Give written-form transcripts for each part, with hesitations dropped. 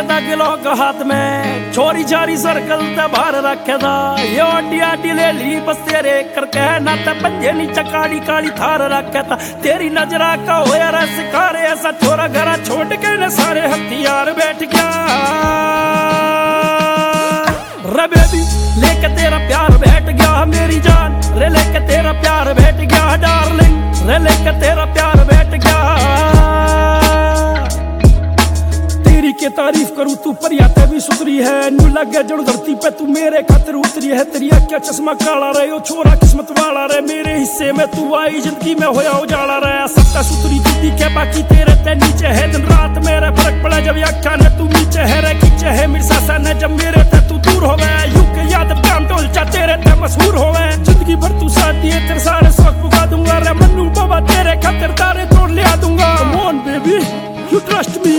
लेके था गिलो का हाथ में, छोरी छारी सर्कल ते बाहर रखे था। यो आटी आटी ले ली बस तेरे करके, ना ते पंजे नीचे काली काली थार रखे था। तेरी नजरा का होया रे शिकार, ऐसा छोरा घरा छोड़ के न सारे हथियार बैठ गया। रे बेबी लेके तेरा प्यार बैठ गया मेरी जान, रे लेके तेरा प्यार बैठ गया डार्लिंग, रे लेके तेरा प्यार बैठ गया। तेरी के तारीफ करूं तू परियाते भी सुधरी है, न्यू लगे जड़ धरती पे तू मेरे खातिर उतरी है। तेरी क्या चश्मा काला रहे हो छोरा किस्मत वाला रहे, मेरे हिस्से में तू आई जिंदगी में होया उजाला रहे। सबका सुतरी तू दिखे बाकी तेरे ते नीचे है, दिन रात मेरे फर्क पड़ा जब आख्या ने तू नीचे है रे खींचे है मेरे सासा ने जब मेरे ते तू दूर हो गए। यू के याद काम टोल चा तेरे ते मशहूर हो गए, जिंदगी भर तू साथ दिए तेरे सारे शौक पुगा दूंगा रे मन्नू बाबा तेरे खातिर तारे तोड़ लिया दूंगा। Come on baby you trust me.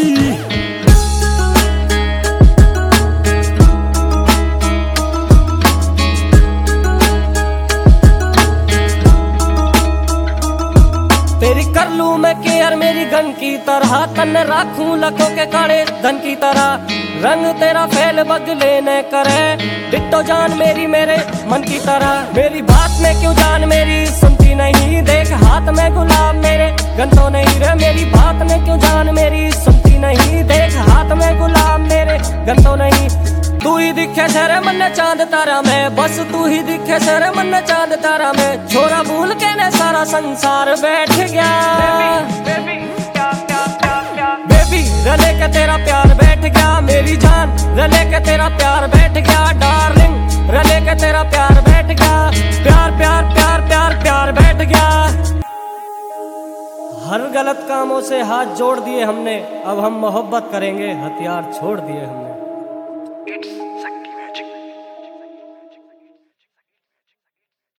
तेरी कर लूं मैं केयर मेरी गन की तरह, तन राखूं लखों के काले धन की तरह। रंग तेरा फैल बदले न करे, डिट्टो जान मेरी मेरे मन की तरह। मेरी बात में क्यों जान मेरी सुनती नहीं, देख हाथ में गुलाब मेरे गन तो नहीं रे। मेरी बात में क्यों जान मेरी सुनती नहीं, देख हाथ में गुलाब मेरे गन तो नहीं। तू ही दिखे शहर मन चांद तारा में, बस तू ही दिखे शहर मन चांद तारा में। छोरा भूल के ने सारा संसार बैठ गया। बेबी रले के तेरा प्यार बैठ गया मेरी जान, रले के तेरा प्यार बैठ गया डार्लिंग, रले के तेरा प्यार बैठ गया। प्यार प्यार प्यार प्यार प्यार बैठ गया। हर गलत कामों से हाथ जोड़ दिए हमने, अब हम मोहब्बत करेंगे हथियार छोड़ दिए हमने।